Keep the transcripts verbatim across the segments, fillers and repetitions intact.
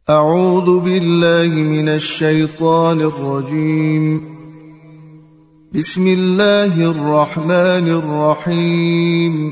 أعوذ بالله من الشيطان الرجيم. بسم الله الرحمن الرحيم.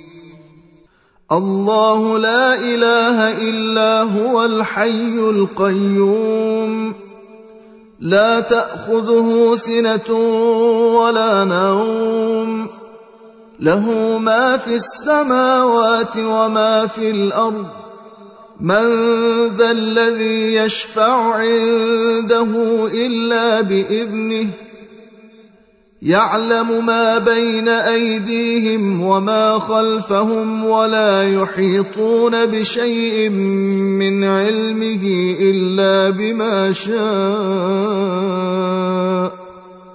الله لا إله إلا هو الحي القيوم، لا تأخذه سنة ولا نوم، له ما في السماوات وما في الأرض، من ذا الذي يشفع عنده إلا بإذنه، يعلم ما بين أيديهم وما خلفهم، ولا يحيطون بشيء من علمه إلا بما شاء،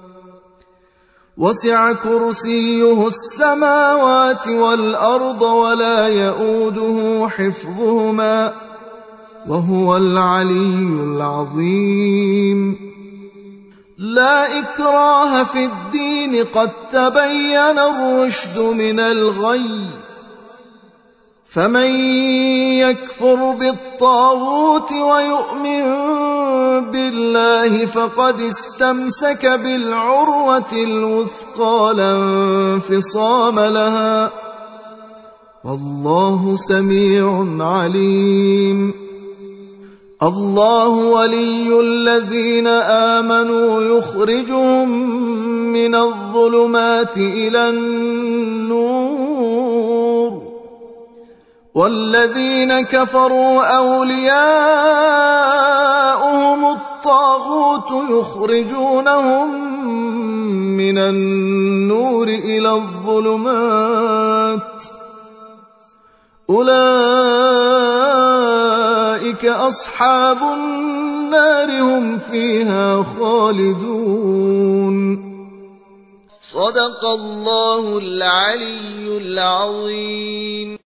وسع كرسيه السماوات والأرض ولا يئوده حفظهما، وهو العلي العظيم. لا إكراه في الدين، قد تبين الرشد من الغي، فمن يكفر بالطاغوت ويؤمن بالله فقد استمسك بالعروة الوثقى لا انفصام لها، والله سميع عليم. الله ولي الذين آمنوا يخرجهم من الظلمات إلى النور، والذين كفروا أولياؤهم الطاغوت يخرجونهم من النور إلى الظلمات، أولئك أصحاب النار هم فيها خالدون. صدق الله العلي العظيم.